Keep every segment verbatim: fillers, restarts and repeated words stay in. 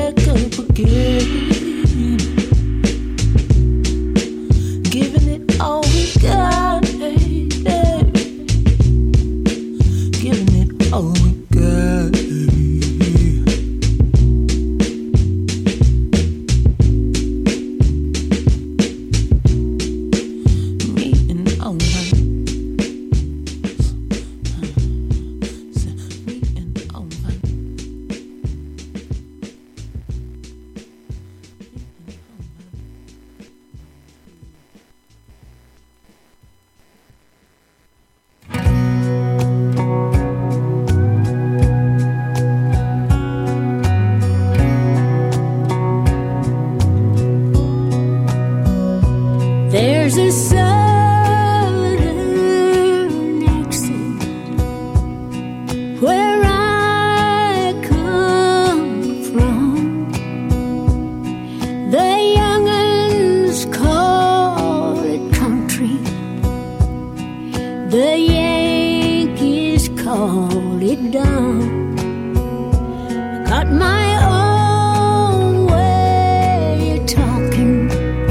back up again, giving it all we got, hey, hey. Giving it all we got. There's a southern accent where I come from. The young'uns call it country, the Yankees call it dumb. I got my own way of talking,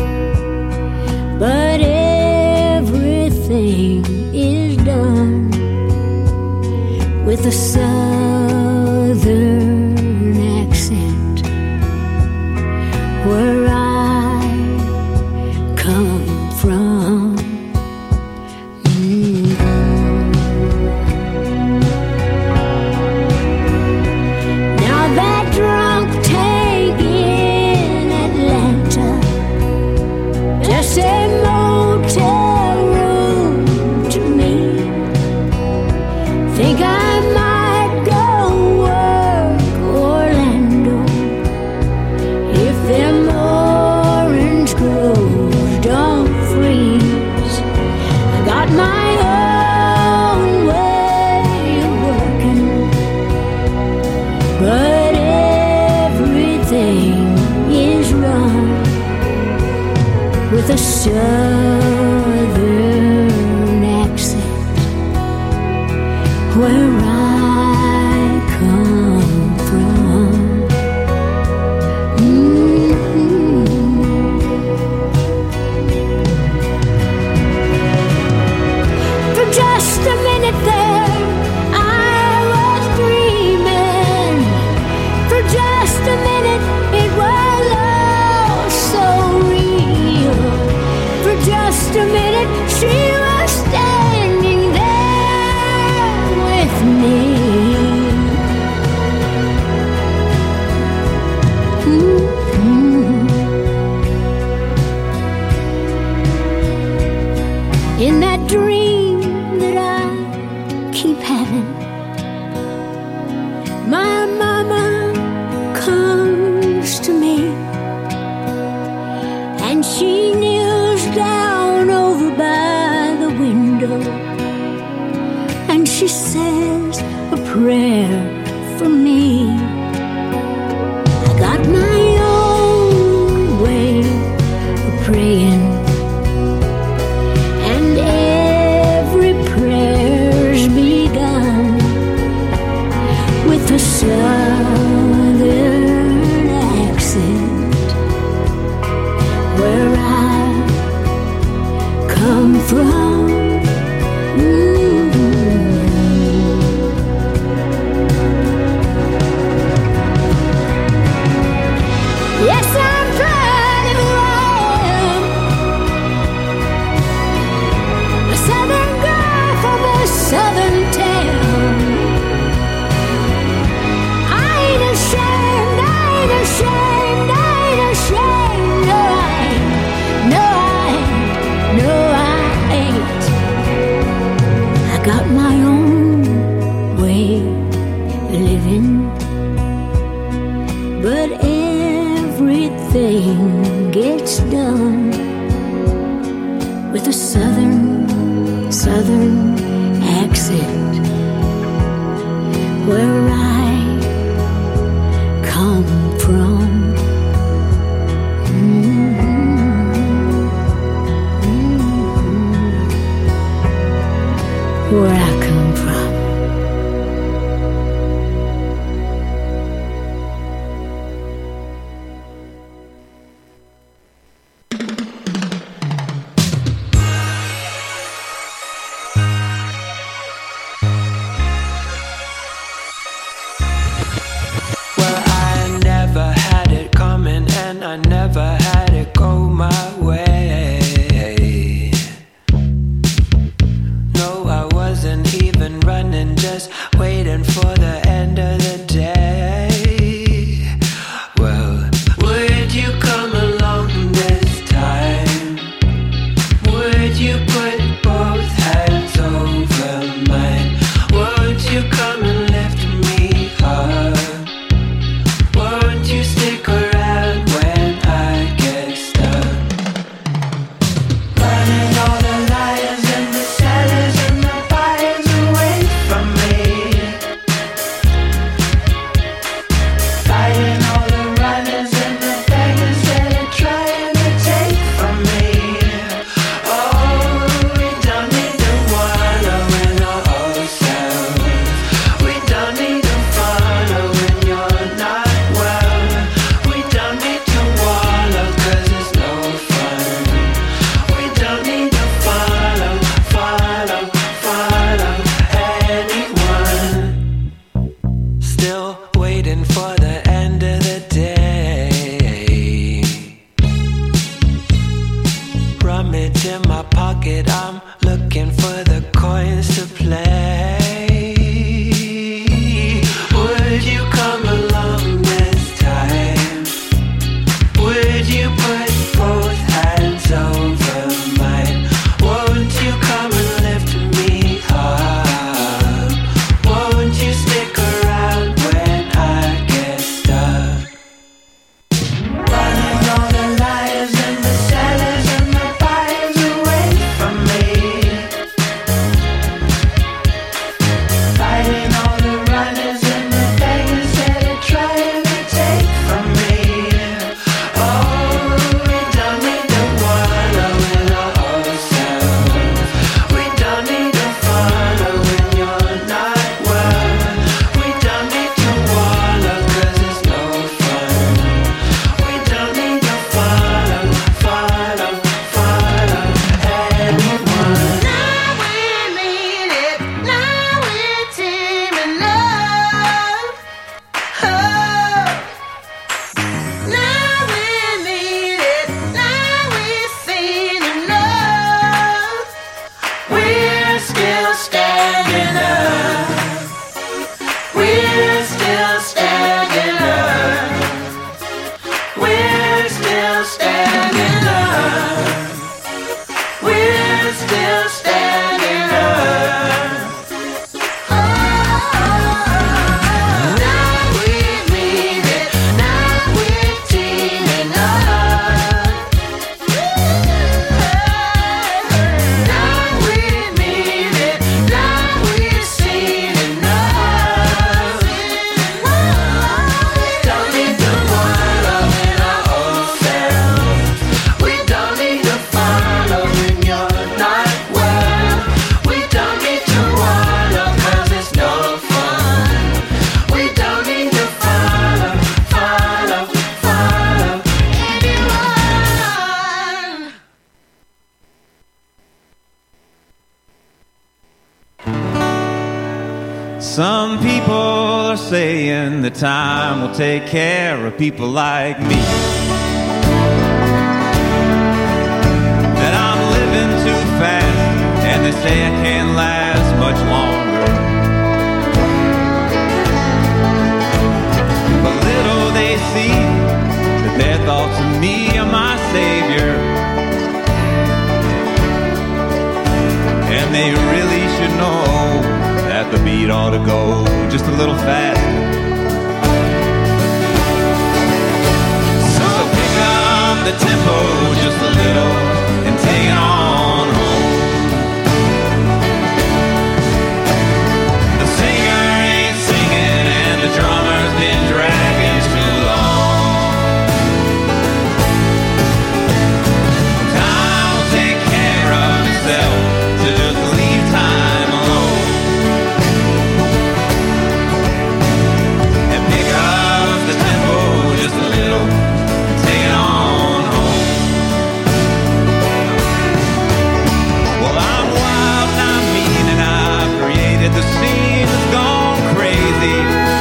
but everything is done with a southern accent where I come from. Mm. Now that drunk tank in Atlanta just a motel room to me. Think I might go work Orlando if them orange groves don't freeze. I got my own way of working, but everything is run with a southern accent where I come from. Mm-hmm. For just a minute there, I was dreaming. For just a minute, it was all so real. For just a minute, she was standing there with me. Mm-hmm. In that dream that I keep having, my mama comes to me, and she kneels down over by the window, and she says a prayer for me. I got my own way of praying, and every prayer's begun with a southern accent where I come from. Mm-hmm. Yes, I'm proud of who I am, a southern girl from a southern town. I ain't ashamed, I ain't ashamed, I ain't ashamed. No, I ain't, no, I ain't, no, I ain't. I got my own way of living, but everything gets done with a southern, southern accent where I come from. Mm-hmm. Mm-hmm. Where I come from. Some people are saying that time will take care of people like me, that I'm living too fast, and they say I can't last much longer. But little they see that their thoughts of me are my savior, and they really should know that the beat ought to go just a little faster. So pick up the tempo just a little and take it on home. The singer ain't singing and the drummer's been dragging too long. Time will take care of itself, so just leave time alone. Just a little, take it on home. Well, I'm wild and I'm mean and I've created the scene that's gone crazy.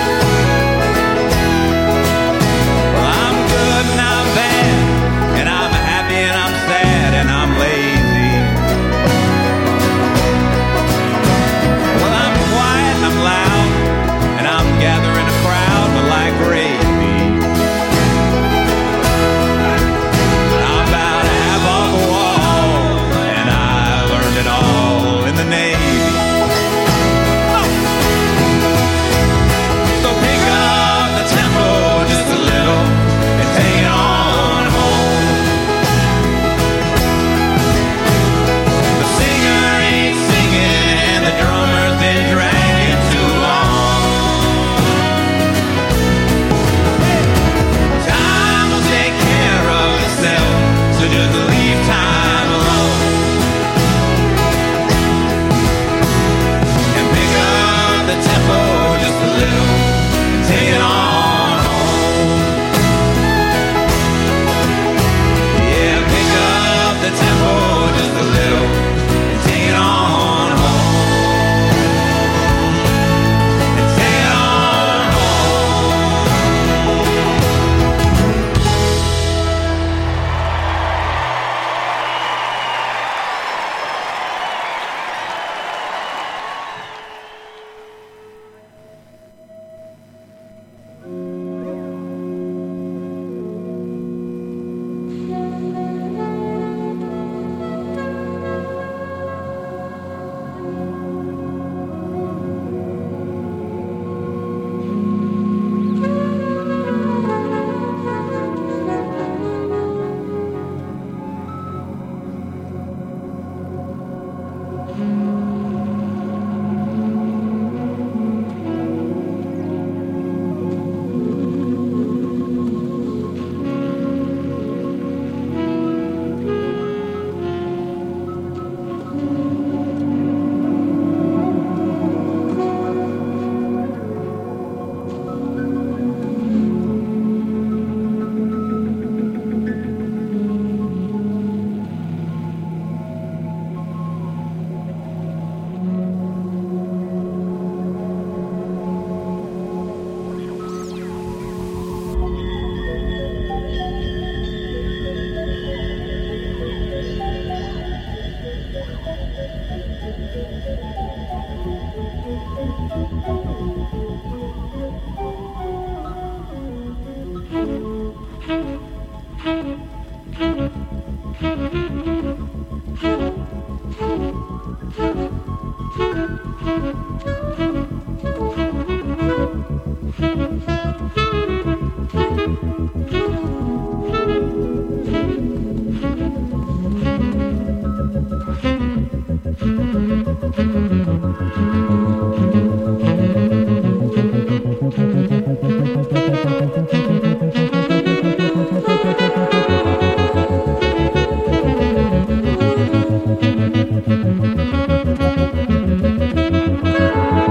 Well, I'm good and I'm bad, and I'm happy and I'm sad and I'm lazy. Well, I'm quiet and I'm loud, and I'm gathering a crowd, but like gravy. All in the Navy. So pick up the tempo just a little and take it on home. The singer ain't singing and the drummer's been dragging too long. Time will take care of itself, so just leave time alone. The tempo just a little and take it on home. Yeah, pick up the tempo just a little and take it on home. And take it on Thank you.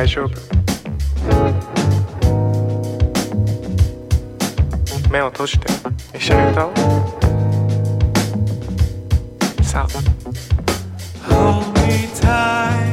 大丈夫。目を閉じて一緒に歌おう。さあ Hold me tight.